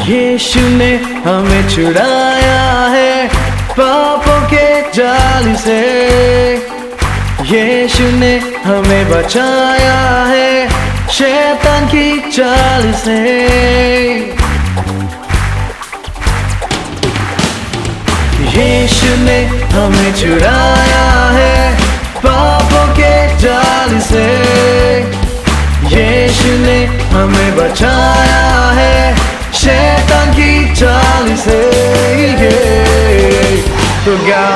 यीशु ने हमें छुड़ाया है पापों के जाल से। यीशु ने हमें बचाया है शैतान की चाल से। यीशु ने हमें छुड़ाया है पापों के जाल से। यीशु ने हमें बचाया है शैतान की चाल से। तो गाओ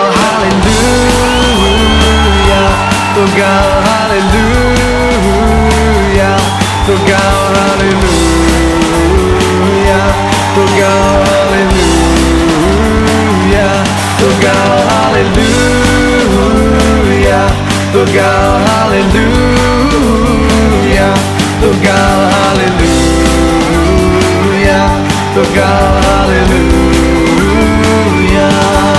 हालेलुया, तो गाओ हालेलुया, तो गाओ हालेलुया, तो गाओ हालेलुया, तो गाओ हालेलुया, तो गाओ हालेलुया, तो गाओ हालेलुया, तो गाओ हालेलुया।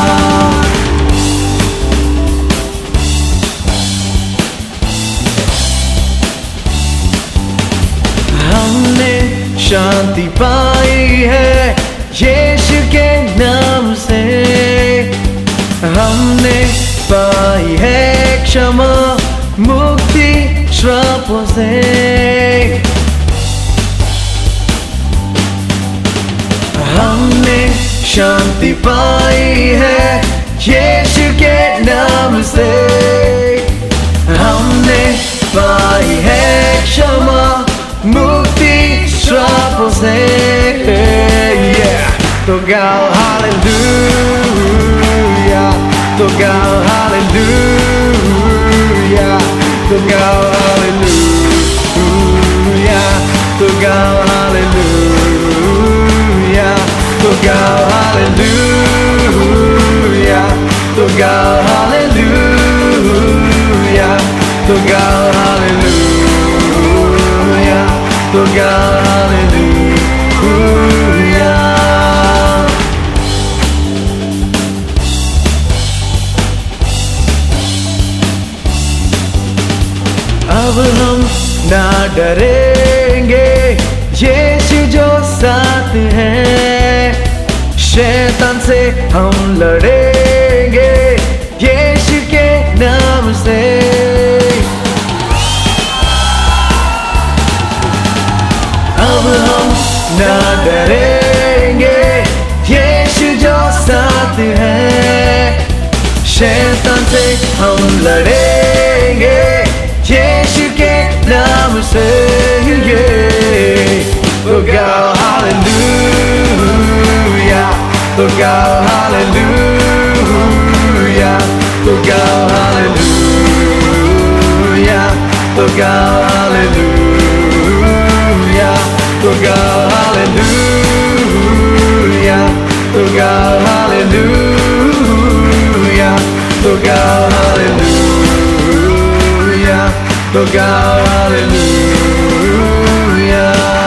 हमने शांति पाई है यीशु के नाम से। हमने पाई है क्षमा मुक्ति श्रापों से। हमने शांति पाई है यीशु के नाम से। हमने पाई है क्षमा मुक्ति श्रापों से। तो गाओ हालेलुया, तो गाओ हालेलुया, तो गाओ हालेलुया, तो गाओ हालेलुया, तो गाओ हालेलुया, तो गाओ हालेलुया, तो गाओ हालेलुया, तो गाओ हालेलुया। अब हम ना डरेंगे यीशु जो साथ है। शैतान से हम लड़ेंगे यीशु के नाम से। अब हम ना डरेंगे यीशु जो साथ है। शैतान से हम लड़ेंगे यीशु के नाम से। तो गाओ हालेलुया, तो गाओ हालेलुया, तो गाओ हालेलुया, तो गाओ हालेलुया, तो गाओ हालेलुया, तो गाओ हालेलुया, तो गाओ हालेलुया, तो गाओ हालेलुया।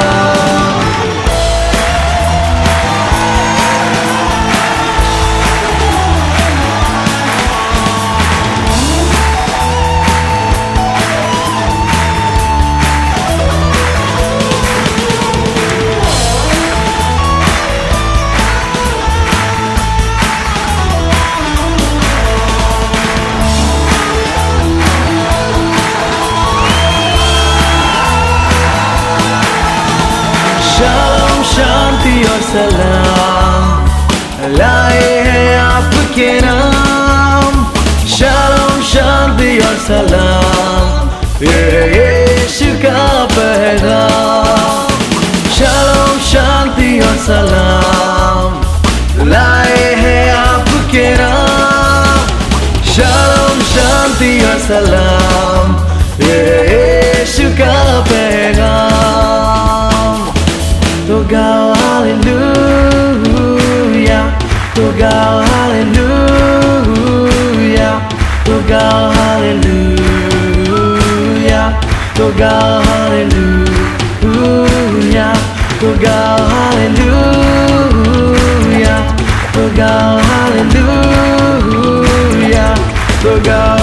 शांति और सलाम लाए हैं आपके नाम। शालोम शांति और सलाम ये यीशु का पैगाम। शालोम शांति और सलाम लाए हैं आपके नाम। शालोम शांति और सलाम ये यीशु का पैगाम। तो गाओ हालेलुया, तो गाओ हालेलुया, तो गाओ हालेलुया, तो गाओ हालेलुया, तो गाओ हालेलुया, तो गाओ हालेलुया, तो गाओ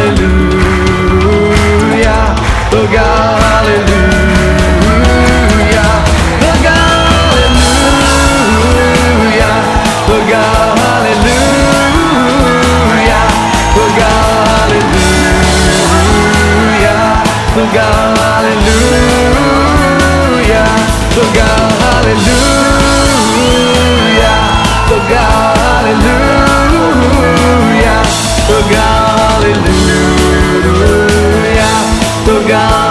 हालेलुया, तो गाओ हालेलुया, तो गाओ हालेलुया। गाँव